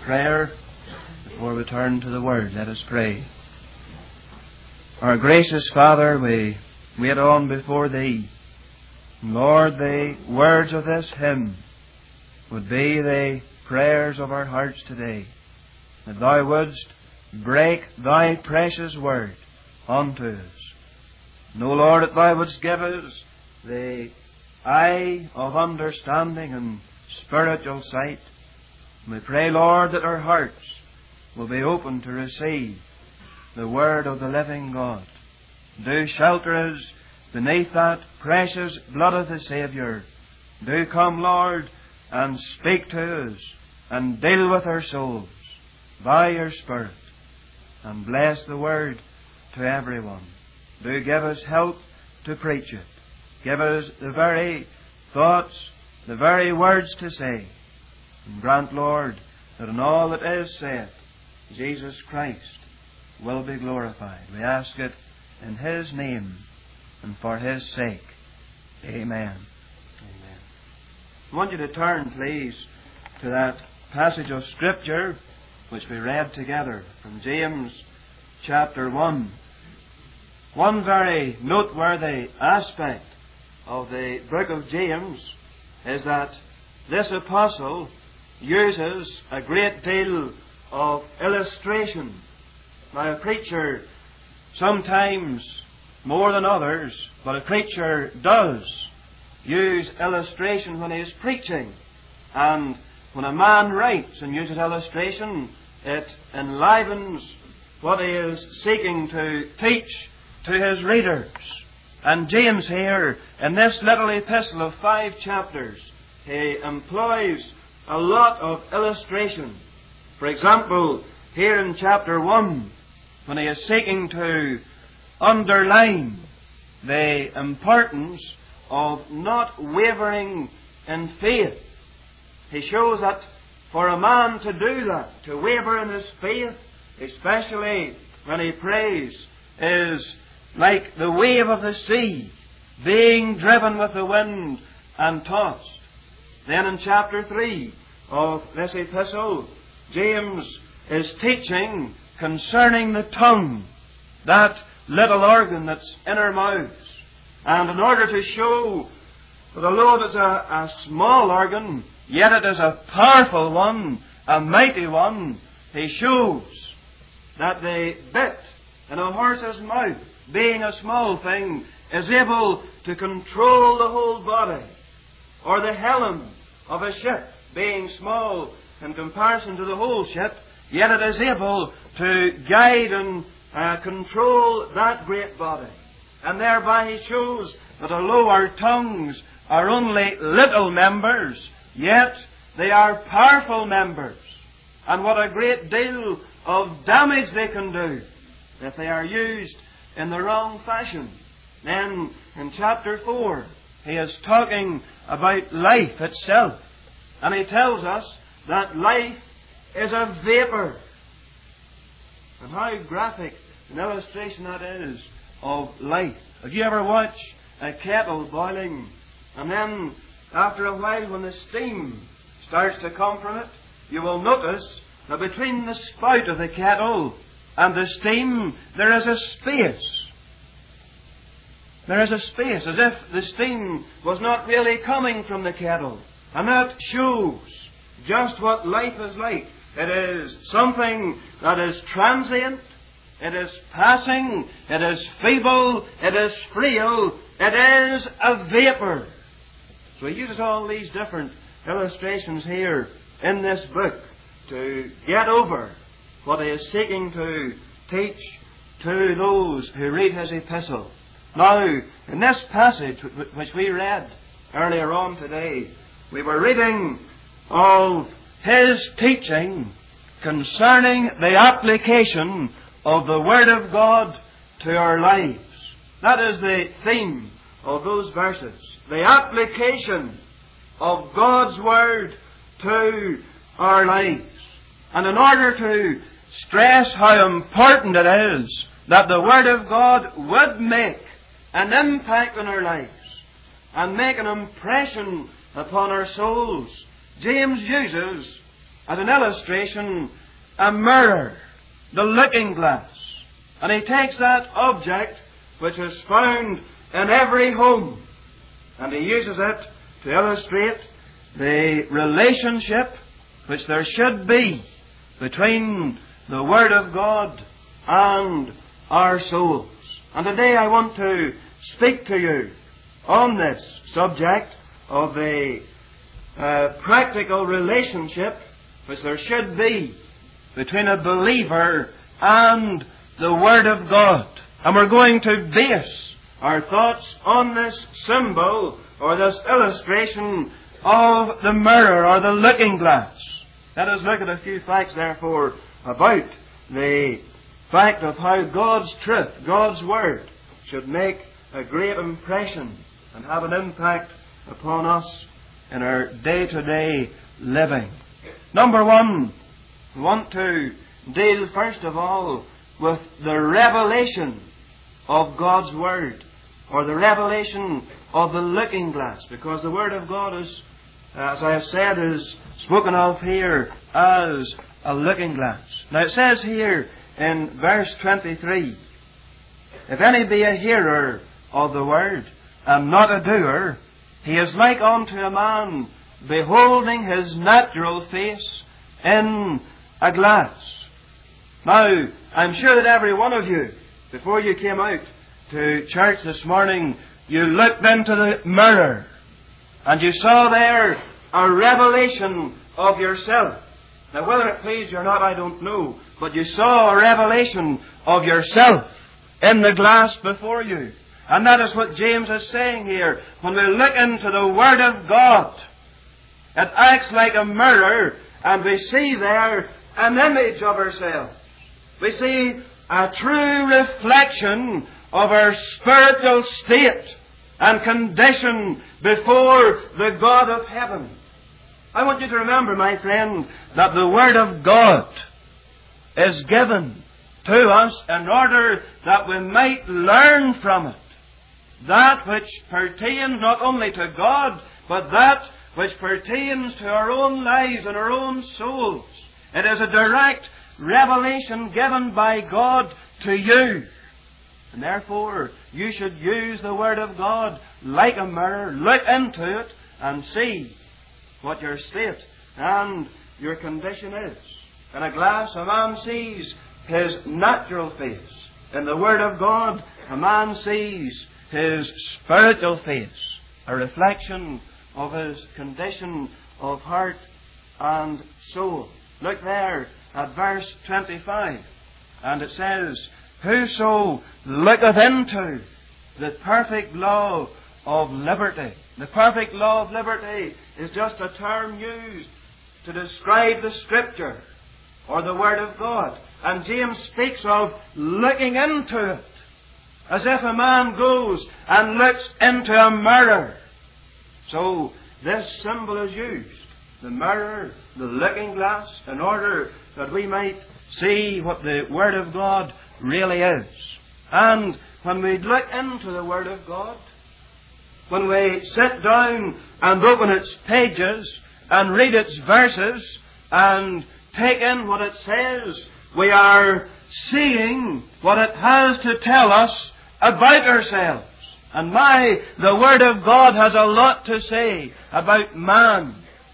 prayer before we turn to the Word. Let us pray. Our gracious Father, we wait on before Thee. Lord, the words of this hymn would be the prayers of our hearts today, that Thou wouldst break Thy precious Word unto us. Know, Lord, that Thou wouldst give us the eye of understanding and spiritual sight. We pray, Lord, that our hearts will be open to receive the Word of the living God. Do shelter us beneath that precious blood of the Saviour. Do come, Lord, and speak to us and deal with our souls by Your Spirit, and bless the Word to everyone. Do give us help to preach it. Give us the very thoughts, the very words to say. And grant, Lord, that in all that is said, Jesus Christ will be glorified. We ask it in His name and for His sake. Amen. Amen. I want you to turn, please, to that passage of Scripture which we read together from James chapter 1. One very noteworthy aspect of the book of James is that this apostle uses a great deal of illustration. Now, a preacher, sometimes more than others, but a preacher does use illustration when he is preaching. And when a man writes and uses illustration, it enlivens what he is seeking to teach to his readers. And James here, in this little epistle of 5 chapters, he employs a lot of illustration. For example, here in chapter 1, when he is seeking to underline the importance of not wavering in faith, he shows that for a man to do that, to waver in his faith, especially when he prays, is like the wave of the sea, being driven with the wind and tossed. Then in chapter 3 of this epistle, James is teaching concerning the tongue, that little organ that's in our mouths. And in order to show that although it is a small organ, yet it is a powerful one, a mighty one, he shows that the bit in a horse's mouth, being a small thing, is able to control the whole body. Or the helm of a ship, being small in comparison to the whole ship, yet it is able to guide and control that great body. And thereby he shows that although our tongues are only little members, yet they are powerful members. And what a great deal of damage they can do if they are used in the wrong fashion. Then in chapter 4, he is talking about life itself. And he tells us that life is a vapor. And how graphic an illustration that is of life. Have you ever watched a kettle boiling, and then after a while when the steam starts to come from it, you will notice that between the spout of the kettle and the steam there is a space. There is a space, as if the steam was not really coming from the kettle. And that shows just what life is like. It is something that is transient, it is passing, it is feeble, it is frail, it is a vapor. So he uses all these different illustrations here in this book to get over what he is seeking to teach to those who read his epistle. Now, in this passage which we read earlier on today, we were reading of his teaching concerning the application of the Word of God to our lives. That is the theme of those verses. The application of God's Word to our lives. And in order to stress how important it is that the Word of God would make an impact on our lives and make an impression upon our souls, James uses as an illustration, a mirror, the looking glass. And he takes that object which is found in every home, and he uses it to illustrate the relationship which there should be between the Word of God and our souls. And today I want to speak to you on this subject of the practical relationship which there should be between a believer and the Word of God. And we're going to base our thoughts on this symbol or this illustration of the mirror or the looking glass. Let us look at a few facts, therefore, about the fact of how God's truth, God's Word, should make a great impression and have an impact upon us in our day-to-day living. Number one, we want to deal first of all with the revelation of God's Word, or the revelation of the looking glass, because the Word of God is, as I have said, is spoken of here as a looking glass. Now it says here in verse 23, if any be a hearer of the Word and not a doer, he is like unto a man beholding his natural face in a glass. Now, I'm sure that every one of you, before you came out to church this morning, you looked into the mirror and you saw there a revelation of yourself. Now, whether it pleased you or not, I don't know, but you saw a revelation of yourself in the glass before you. And that is what James is saying here. When we look into the Word of God, it acts like a mirror, and we see there an image of ourselves. We see a true reflection of our spiritual state and condition before the God of heaven. I want you to remember, my friend, that the Word of God is given to us in order that we might learn from it that which pertains not only to God, but that which pertains to our own lives and our own souls. It is a direct revelation given by God to you. And therefore, you should use the Word of God like a mirror, look into it, and see what your state and your condition is. In a glass, a man sees his natural face. In the Word of God, a man sees his spiritual face, a reflection of his condition of heart and soul. Look there at verse 25, and it says, whoso looketh into the perfect law of liberty. The perfect law of liberty is just a term used to describe the Scripture or the Word of God. And James speaks of looking into it, as if a man goes and looks into a mirror. So this symbol is used, the mirror, the looking glass, in order that we might see what the Word of God really is. And when we look into the Word of God, when we sit down and open its pages and read its verses and take in what it says, we are seeing what it has to tell us about ourselves. And the Word of God has a lot to say about man.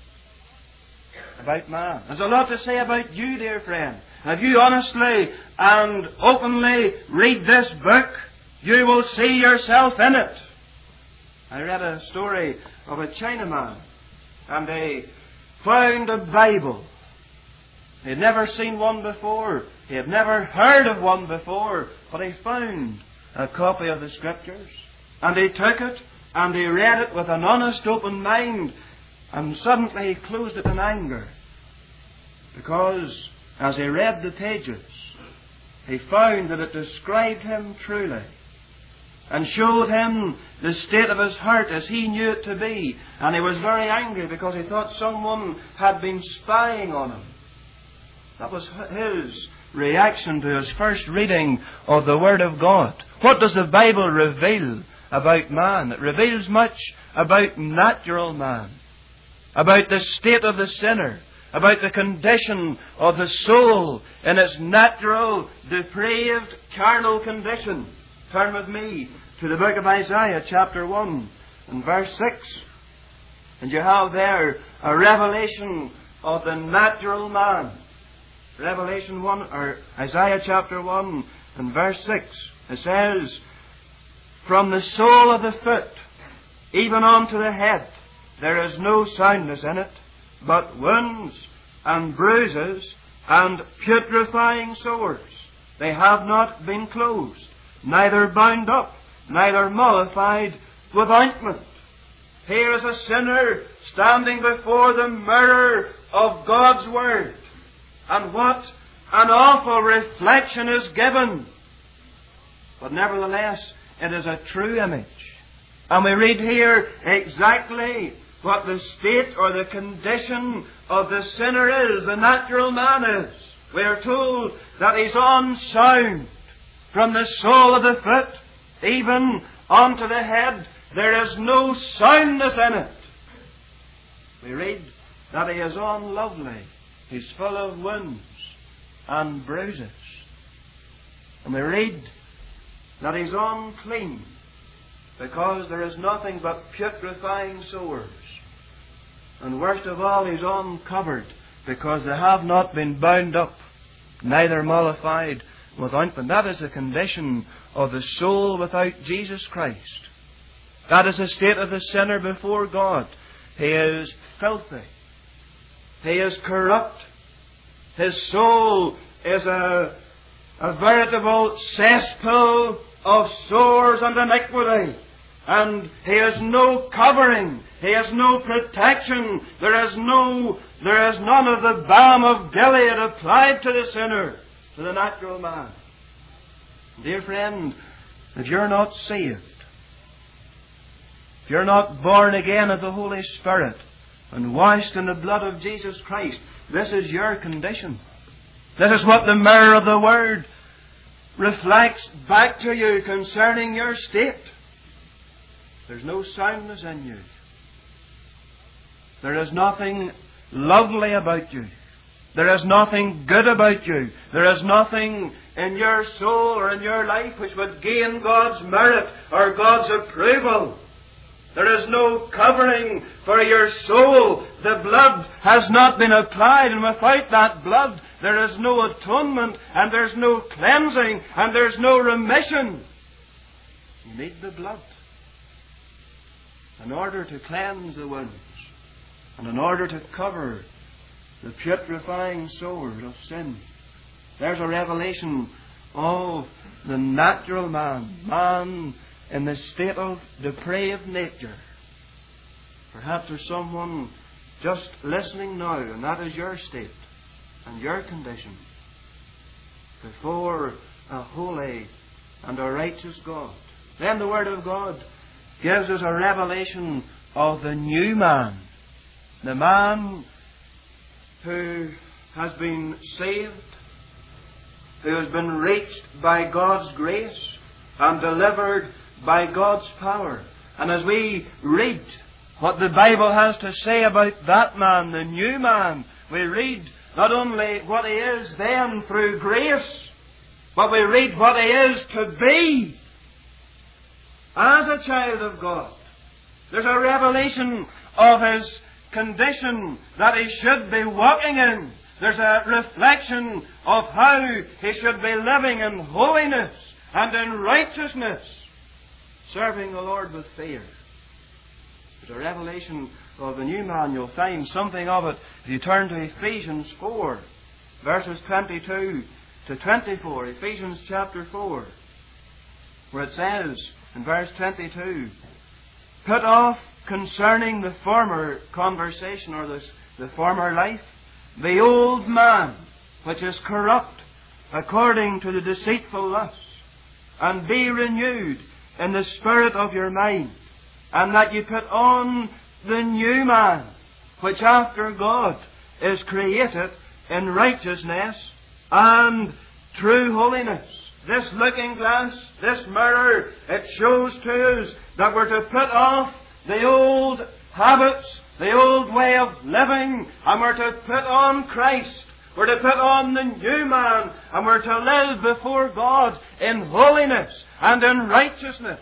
About man. There's a lot to say about you, dear friend. If you honestly and openly read this book, you will see yourself in it. I read a story of a Chinaman, and he found a Bible. He had never seen one before. He had never heard of one before, but he found a copy of the Scriptures. And he took it, and he read it with an honest, open mind, and suddenly he closed it in anger. Because as he read the pages, he found that it described him truly and showed him the state of his heart as he knew it to be. And he was very angry because he thought someone had been spying on him. That was his reaction to his first reading of the Word of God. What does the Bible reveal about man? It reveals much about natural man, about the state of the sinner, about the condition of the soul in its natural, depraved, carnal condition. Turn with me to the book of Isaiah, chapter 1, and verse 6. And you have there a revelation of the natural man. Revelation 1, or Isaiah chapter 1 and verse 6. It says, "From the sole of the foot, even unto the head, there is no soundness in it, but wounds and bruises and putrefying sores. They have not been closed, neither bound up, neither mollified with ointment." Here is a sinner standing before the mirror of God's Word. And what an awful reflection is given. But nevertheless, it is a true image. And we read here exactly what the state or the condition of the sinner is, the natural man is. We are told that he's unsound. From the sole of the foot, even unto the head, there is no soundness in it. We read that he is unlovely. He's full of wounds and bruises. And we read that he's unclean, because there is nothing but putrefying sores. And worst of all, he's uncovered, because they have not been bound up, neither mollified with ointment. That is the condition of the soul without Jesus Christ. That is the state of the sinner before God. He is filthy. He is corrupt. His soul is a veritable cesspool of sores and iniquity. And he has no covering. He has no protection. There is none of the balm of Gilead applied to the sinner, to the natural man. Dear friend, if you're not saved, if you're not born again of the Holy Spirit and washed in the blood of Jesus Christ, this is your condition. This is what the mirror of the Word reflects back to you concerning your state. There's no soundness in you. There is nothing lovely about you. There is nothing good about you. There is nothing in your soul or in your life which would gain God's merit or God's approval. There is no covering for your soul. The blood has not been applied, and without that blood there is no atonement, and there's no cleansing, and there's no remission. You need the blood in order to cleanse the wounds, and in order to cover the putrefying sores of sin. There's a revelation of the natural man in the state of depraved nature. Perhaps there's someone just listening now, and that is your state and your condition before a holy and a righteous God. Then the Word of God gives us a revelation of the new man, the man who has been saved, who has been reached by God's grace and delivered by God's power. And as we read what the Bible has to say about that man, the new man, we read not only what he is then through grace, but we read what he is to be as a child of God. There's a revelation of his condition that he should be walking in. There's a reflection of how he should be living in holiness and in righteousness, serving the Lord with fear. There's a revelation of the new man. You'll find something of it if you turn to Ephesians 4, verses 22 to 24. Ephesians chapter 4, where it says in verse 22, "Put off concerning the former conversation," or the former life, "the old man, which is corrupt according to the deceitful lusts, and be renewed in the spirit of your mind, and that you put on the new man, which after God is created in righteousness and true holiness." This looking glass, this mirror, it shows to us that we're to put off the old habits the old way of living, and we're to put on Christ. We're to put on the new man, and we're to live before God in holiness and in righteousness.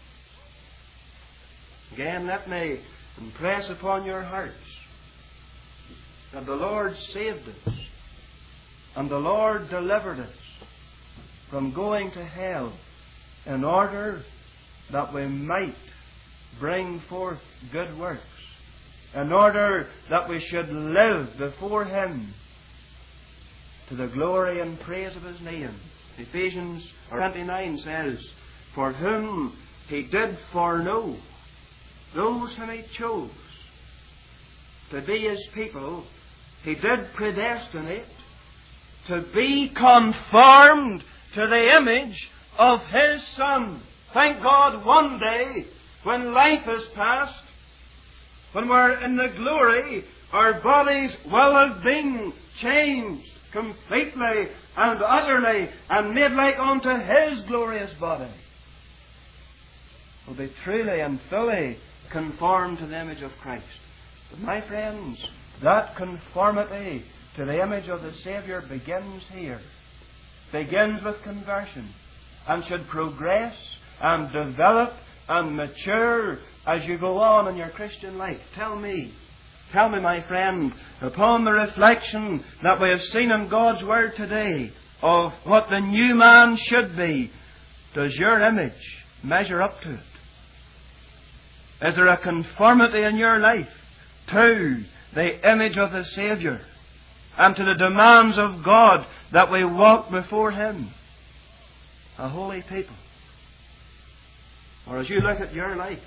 Again, let me impress upon your hearts that the Lord saved us, and the Lord delivered us from going to hell in order that we might bring forth good works, in order that we should live before Him to the glory and praise of His name. Ephesians 29 says, "For whom He did foreknow, those whom He chose to be His people, He did predestinate to be conformed to the image of His Son." Thank God, one day, when life is past, when we're in the glory, our bodies will have been changed completely and utterly and made like unto His glorious body. We'll be truly and fully conformed to the image of Christ. But my friends, that conformity to the image of the Saviour begins here. Begins with conversion, and should progress and develop and mature as you go on in your Christian life. Tell me, my friend, upon the reflection that we have seen in God's Word today of what the new man should be, does your image measure up to it? Is there a conformity in your life to the image of the Saviour and to the demands of God that we walk before Him, a holy people? Or as you look at your life,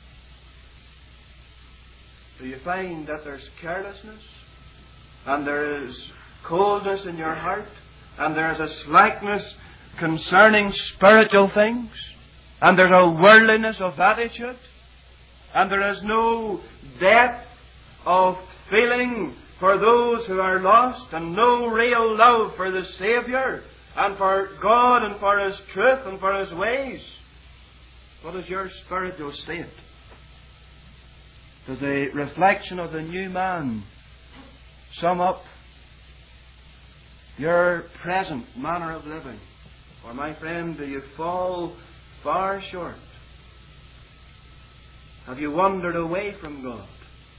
do you find that there's carelessness, and there is coldness in your heart, and there is a slackness concerning spiritual things, and there's a worldliness of attitude, and there is no depth of feeling for those who are lost, and no real love for the Saviour, and for God, and for His truth, and for His ways? What is your spiritual state? Does the reflection of the new man sum up your present manner of living? Or, my friend, do you fall far short? Have you wandered away from God?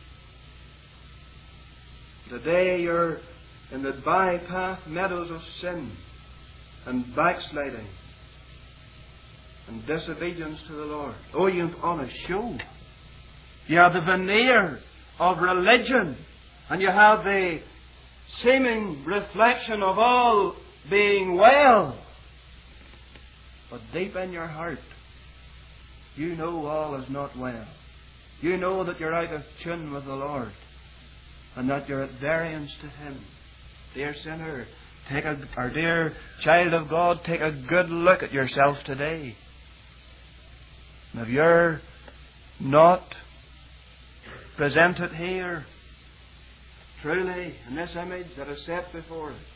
Today you're in the bypath meadows of sin and backsliding and disobedience to the Lord. Oh, you've on a show. You have the veneer of religion, and you have the seeming reflection of all being well. But deep in your heart, you know all is not well. You know that you're out of tune with the Lord, and that you're at variance to Him. Dear sinner, or dear child of God, take a good look at yourself today. And if you're not presented here truly in this image that is set before us,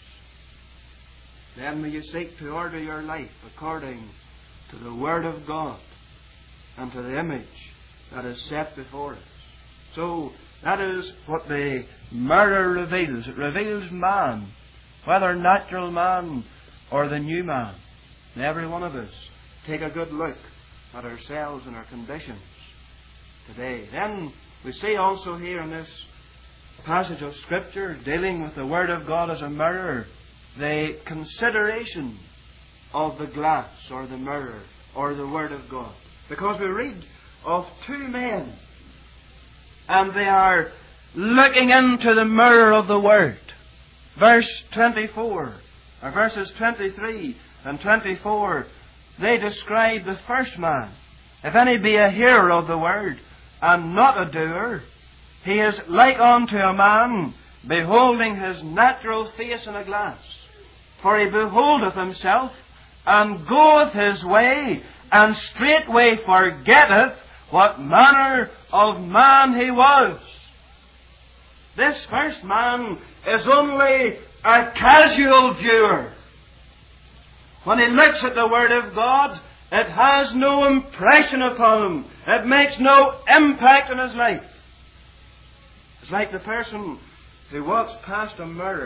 then may you seek to order your life according to the Word of God and to the image that is set before us. So that is what the mirror reveals. It reveals man, whether natural man or the new man. And every one of us take a good look at ourselves and our conditions today. Then we see also here in this passage of Scripture, dealing with the Word of God as a mirror, the consideration of the glass or the mirror or the Word of God. Because we read of two men, and they are looking into the mirror of the Word. Verse 24, or verses 23 and 24, they describe the first man. If any be a hearer of the Word, and not a doer, he is like unto a man beholding his natural face in a glass. For he beholdeth himself, and goeth his way, and straightway forgetteth what manner of man he was. This first man is only a casual viewer. When he looks at the Word of God, it has no impression upon him. It makes no impact on his life. It's like the person who walks past a mirror,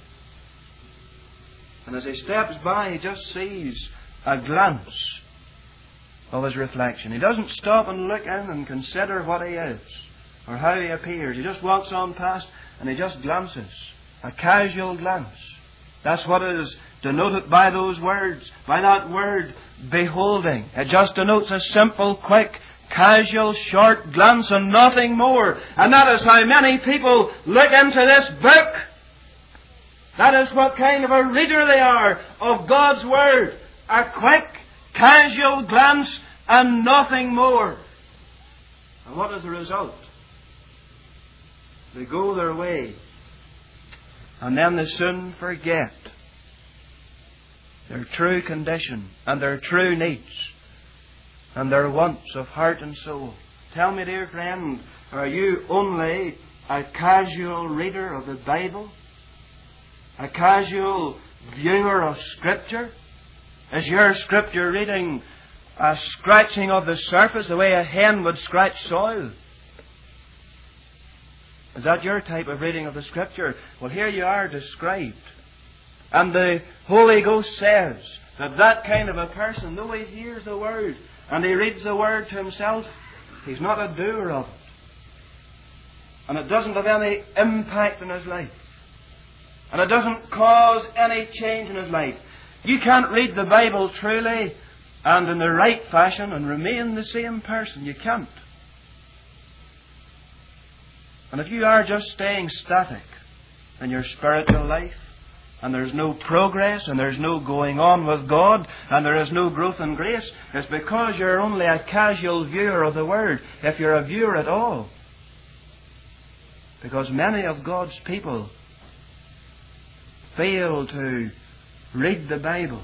and as he steps by, he just sees a glance of his reflection. He doesn't stop and look in and consider what he is or how he appears. He just walks on past and he just glances. A casual glance. That's what is denoted by those words, by that word, beholding. It just denotes a simple, quick, casual, short glance and nothing more. And that is how many people look into this book. That is what kind of a reader they are of God's Word. A quick, casual glance and nothing more. And what is the result? They go their way, and then they soon forget their true condition and their true needs and their wants of heart and soul. Tell me, dear friend, are you only a casual reader of the Bible? A casual viewer of Scripture? Is your Scripture reading a scratching of the surface the way a hen would scratch soil? Is that your type of reading of the Scripture? Well, here you are described. And the Holy Ghost says that that kind of a person, though he hears the Word and he reads the Word to himself, he's not a doer of it. And it doesn't have any impact in his life. And it doesn't cause any change in his life. You can't read the Bible truly and in the right fashion and remain the same person. You can't. And if you are just staying static in your spiritual life, and there's no progress, and there's no going on with God, and there is no growth in grace, it's because you're only a casual viewer of the Word, if you're a viewer at all. Because many of God's people fail to read the Bible,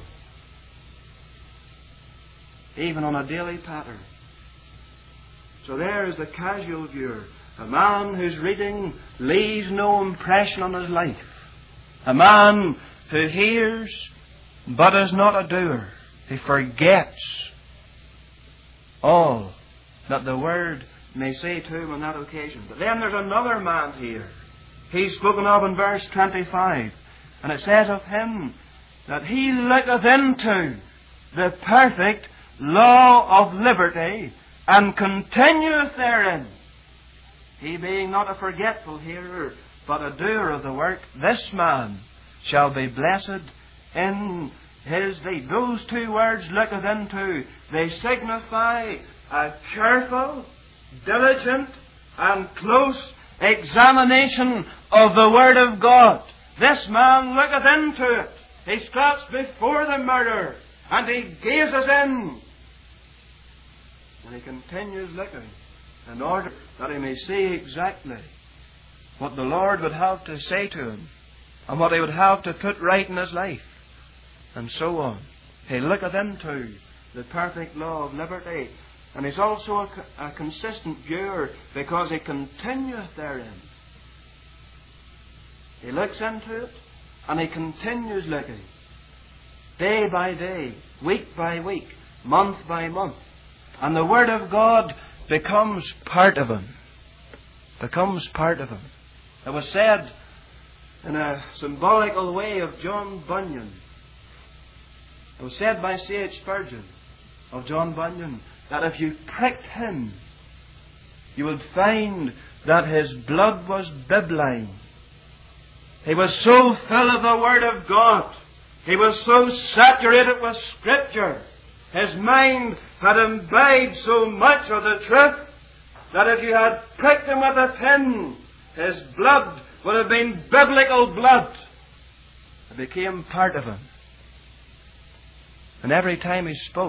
even on a daily pattern. So there is the casual viewer, a man whose reading leaves no impression on his life, a man who hears but is not a doer. He forgets all that the Word may say to him on that occasion. But then there's another man here. He's spoken of in verse 25. And it says of him that he looketh into the perfect law of liberty and continueth therein. He being not a forgetful hearer, but a doer of the work, this man shall be blessed in his deed. Those two words, looketh into, they signify a careful, diligent, and close examination of the Word of God. This man looketh into it. He stops before the mirror, and he gazes in. And he continues looking in order that he may see exactly what the Lord would have to say to him and what he would have to put right in his life, and so on. He looketh into the perfect law of liberty, and he's also a consistent viewer because he continueth therein. He looks into it and he continues looking, day by day, week by week, month by month. And the Word of God becomes part of him. Becomes part of him. It was said in a symbolical way of John Bunyan. It was said by C.H. Spurgeon of John Bunyan that if you pricked him, you would find that his blood was bibline. He was so full of the Word of God. He was so saturated with Scripture. His mind had imbibed so much of the truth that if you had pricked him with a pin, his blood would have been biblical blood. It became part of him. And every time he spoke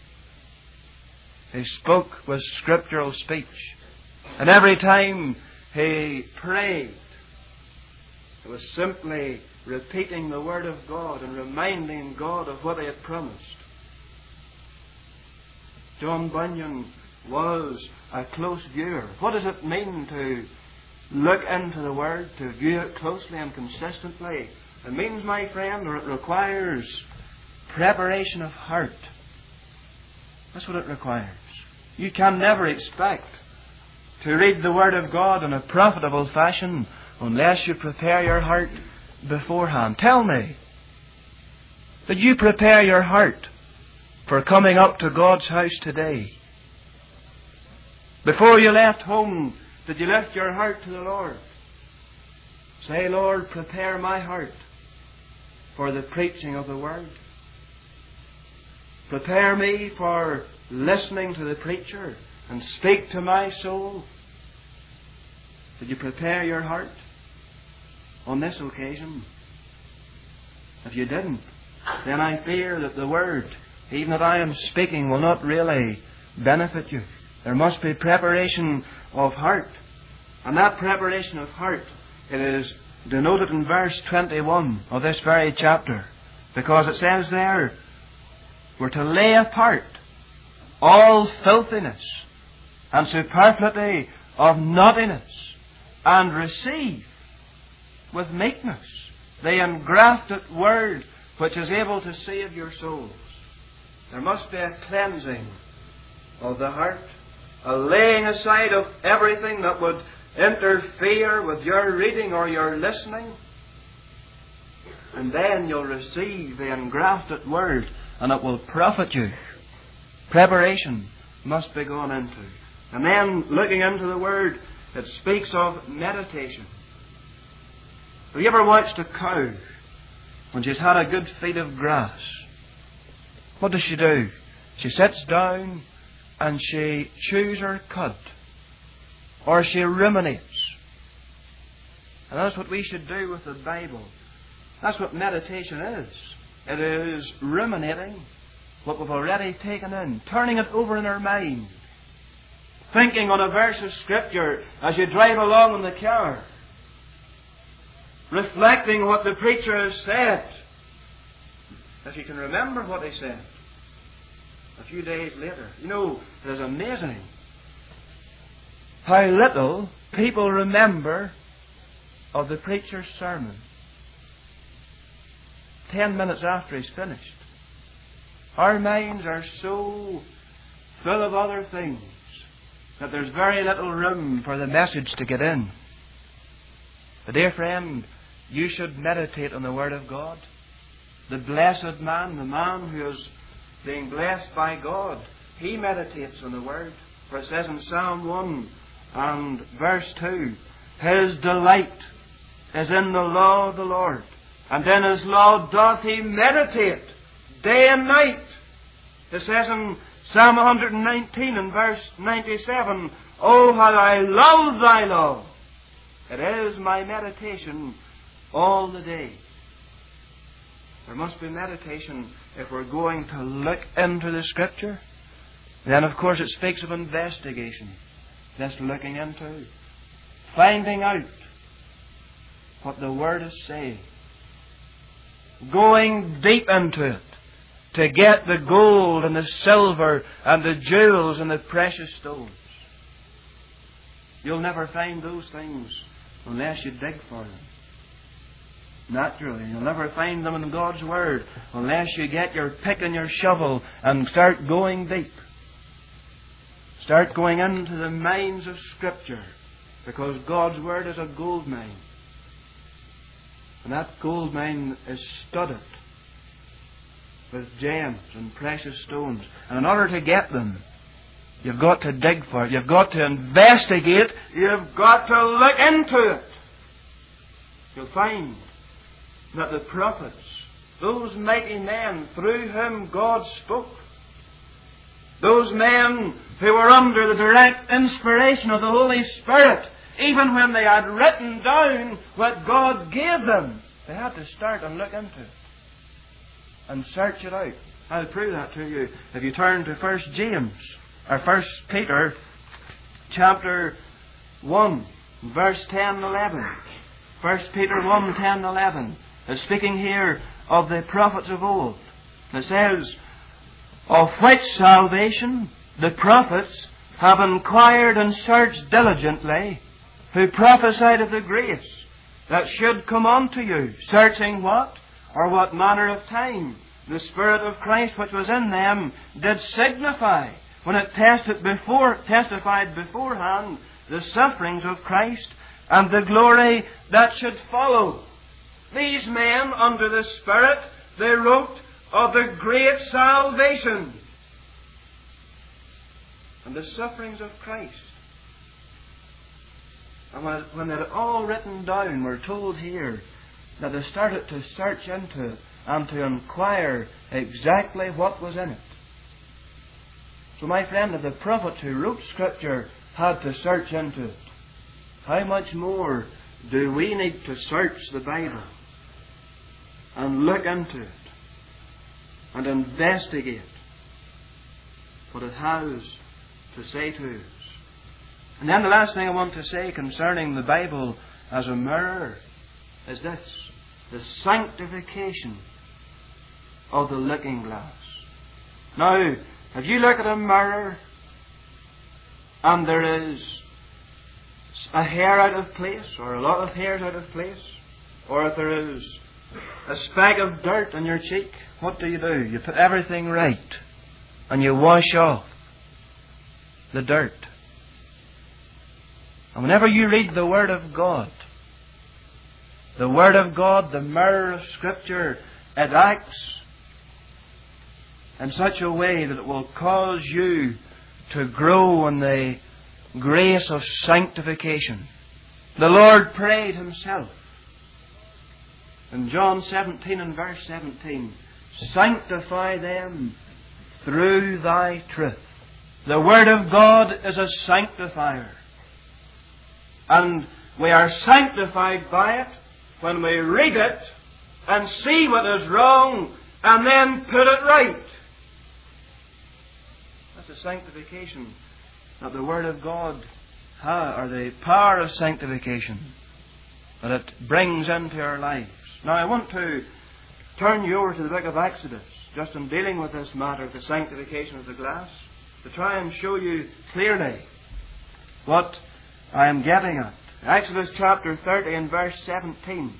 with scriptural speech. And every time he prayed, it was simply repeating the Word of God and reminding God of what He had promised. John Bunyan was a close viewer. What does it mean to look into the Word, to view it closely and consistently? It means, my friend, or it requires preparation of heart. That's what it requires. You can never expect to read the Word of God in a profitable fashion unless you prepare your heart beforehand. Tell me, did you prepare your heart for coming up to God's house today? Before you left home, did you lift your heart to the Lord? Say, Lord, prepare my heart for the preaching of the Word. Prepare me for listening to the preacher and speak to my soul. Did you prepare your heart on this occasion? If you didn't, then I fear that the Word, even that I am speaking, will not really benefit you. There must be preparation of heart. And that preparation of heart, it is denoted in verse 21 of this very chapter. Because it says there, we're to lay apart all filthiness and superfluity of naughtiness, and receive with meekness the engrafted Word which is able to save your souls. There must be a cleansing of the heart, a laying aside of everything that would interfere with your reading or your listening. And then you'll receive the engrafted Word, and it will profit you. Preparation must be gone into. And then, looking into the Word, it speaks of meditation. Have you ever watched a cow when she's had a good feed of grass? What does she do? She sits down and she chews her cud, or she ruminates. And that's what we should do with the Bible. That's what meditation is. It is ruminating what we've already taken in, turning it over in our mind, thinking on a verse of Scripture as you drive along in the car, reflecting what the preacher has said. If you can remember what he said a few days later. You know, it is amazing how little people remember of the preacher's sermon 10 minutes after he's finished. Our minds are so full of other things that there's very little room for the message to get in. But dear friend, you should meditate on the Word of God. The blessed man, the man who is being blessed by God, he meditates on the Word. For it says in Psalm 1 and verse 2, his delight is in the law of the Lord, and in his law doth he meditate day and night. It says in Psalm 119 and verse 97, oh, how I love thy law. It is my meditation all the day. There must be meditation if we're going to look into the Scripture. Then, of course, it speaks of investigation. Just looking into, finding out what the Word is saying, going deep into it to get the gold and the silver and the jewels and the precious stones. You'll never find those things unless you dig for them. Naturally, you'll never find them in God's Word unless you get your pick and your shovel and start going deep. Start going into the mines of Scripture, because God's Word is a gold mine. And that gold mine is studded with gems and precious stones. And in order to get them, you've got to dig for it. You've got to investigate. You've got to look into it. You'll find that the prophets, those mighty men through whom God spoke, those men who were under the direct inspiration of the Holy Spirit, even when they had written down what God gave them, they had to start and look into it and search it out. I'll prove that to you if you turn to 1 James, or 1 Peter, chapter 1, verse 10 and 11. 1 Peter 1, 10 and 11 is speaking here of the prophets of old. It says, of which salvation the prophets have inquired and searched diligently, who prophesied of the grace that should come unto you, searching what? Or what manner of time the Spirit of Christ which was in them did signify, when it testified beforehand the sufferings of Christ, and the glory that should follow. These men, under the Spirit, they wrote of the great salvation and the sufferings of Christ. And when they're all written down, we're told here that they started to search into it and to inquire exactly what was in it. So, my friend, if the prophets who wrote Scripture had to search into it, how much more do we need to search the Bible and look into it and investigate what it has to say to us? And then the last thing I want to say concerning the Bible as a mirror is this: the sanctification of the looking glass. Now, if you look at a mirror and there is a hair out of place, or a lot of hairs out of place, or if there is a speck of dirt on your cheek, what do? You put everything right and you wash off the dirt. And whenever you read the Word of God, the mirror of Scripture, it acts in such a way that it will cause you to grow in the grace of sanctification. The Lord prayed Himself in John 17 and verse 17, "Sanctify them through Thy truth." The Word of God is a sanctifier. And we are sanctified by it when we read it and see what is wrong and then put it right. That's the sanctification that the Word of God has, or the power of sanctification that it brings into our lives. Now, I want to turn you over to the book of Exodus, just in dealing with this matter of the sanctification of the glass, to try and show you clearly what I am getting at. Exodus chapter 30 and verse 17.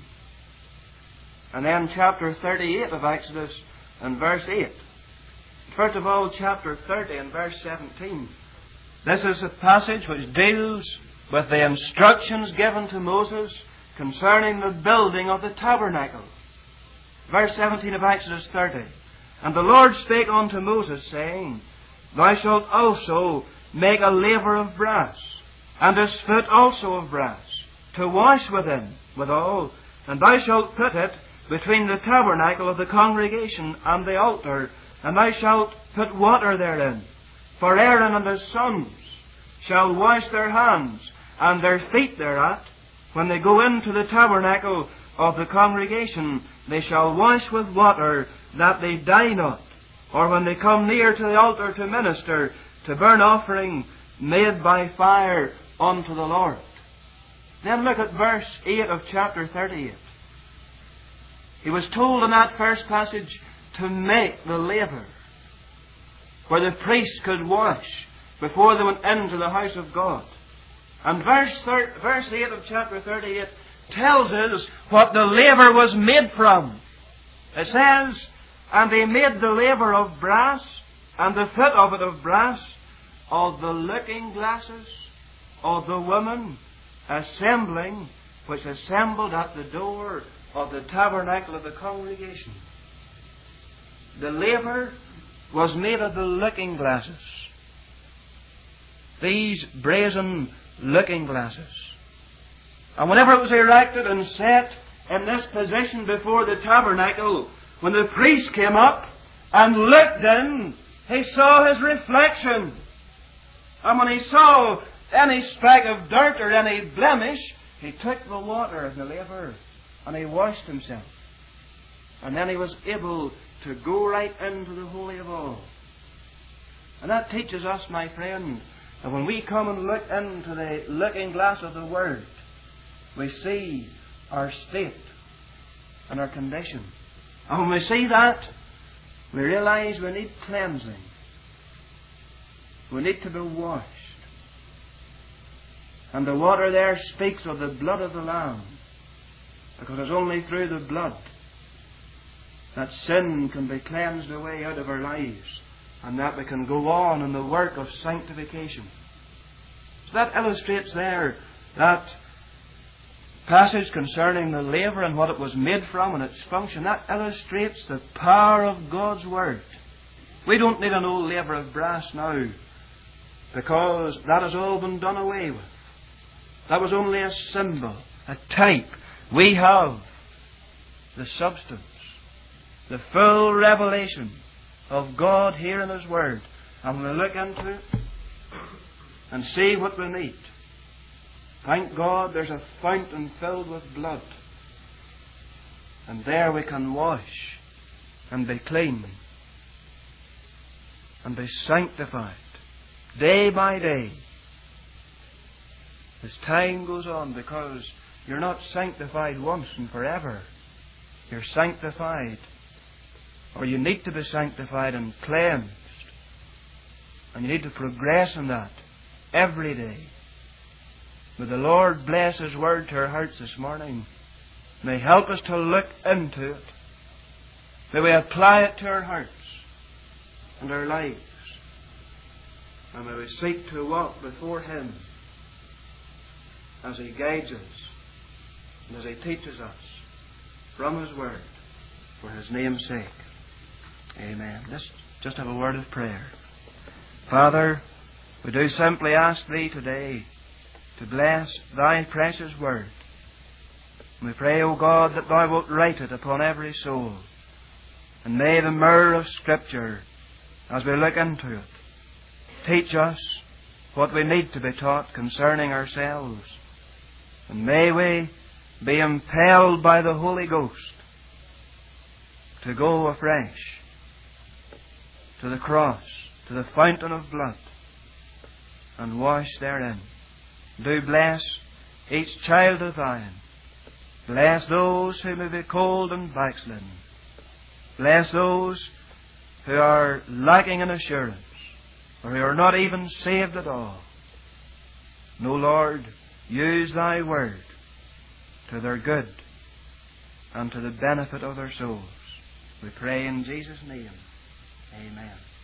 And then chapter 38 of Exodus and verse 8. First of all, chapter 30 and verse 17. This is a passage which deals with the instructions given to Moses concerning the building of the tabernacle. Verse 17 of Exodus 30. "And the Lord spake unto Moses, saying, Thou shalt also make a laver of brass, and a spit also of brass, to wash within withal, and thou shalt put it between the tabernacle of the congregation and the altar, and thou shalt put water therein. For Aaron and his sons shall wash their hands and their feet thereat. When they go into the tabernacle of the congregation, they shall wash with water, that they die not. Or when they come near to the altar to minister, to burn offering made by fire unto the Lord." Then look at verse 8 of chapter 38. He was told in that first passage to make the laver where the priests could wash before they went into the house of God. And verse 8 of chapter 38 tells us what the laver was made from. It says, "And they made the laver of brass, and the foot of it of brass, of the looking glasses of the women assembling, which assembled at the door of the tabernacle of the congregation." The laver was made of the looking glasses. These brazen looking glasses. And whenever it was erected and set in this position before the tabernacle, when the priest came up and looked in, he saw his reflection. And when he saw any speck of dirt or any blemish, he took the water of the laver and he washed himself. And then he was able to go right into the Holy of All. And that teaches us, my friend, that when we come and look into the looking glass of the Word, we see our state and our condition. And when we see that, we realize we need cleansing. We need to be washed. And the water there speaks of the blood of the Lamb, because it's only through the blood that sin can be cleansed away out of our lives, and that we can go on in the work of sanctification. It's that illustrates there that passage concerning the laver and what it was made from and its function. That illustrates the power of God's Word. We don't need an old laver of brass now, because that has all been done away with. That was only a symbol, a type. We have the substance, the full revelation of God here in His Word. And we look into it and see what we need. Thank God there's a fountain filled with blood. And there we can wash and be clean and be sanctified day by day as time goes on, because you're not sanctified once and forever. You're sanctified, or you need to be sanctified and cleansed. And you need to progress in that every day. May the Lord bless His Word to our hearts this morning. May He help us to look into it. May we apply it to our hearts and our lives. And may we seek to walk before Him as He guides us and as He teaches us from His Word for His name's sake. Amen. Let's just have a word of prayer. Father, we do simply ask Thee today to bless Thy precious Word. We pray, O God, that Thou wilt write it upon every soul. And may the mirror of Scripture, as we look into it, teach us what we need to be taught concerning ourselves. And may we be impelled by the Holy Ghost to go afresh to the cross, to the fountain of blood, and wash therein. Do bless each child of Thine. Bless those who may be cold and backslidden. Bless those who are lacking in assurance, or who are not even saved at all. No, Lord, use Thy Word to their good and to the benefit of their souls. We pray in Jesus' name. Amen.